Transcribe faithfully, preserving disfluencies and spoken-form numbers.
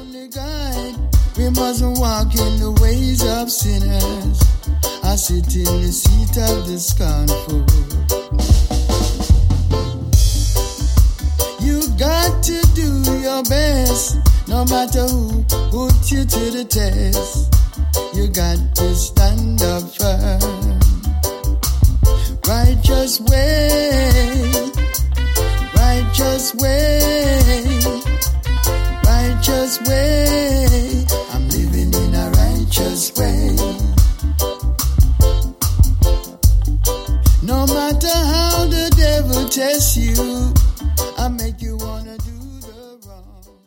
only guide. We mustn't walk in the ways of sinners. I sit in the seat of the scornful. You got to do your best, no matter who put you to the test. You got to stand up firm. Righteous way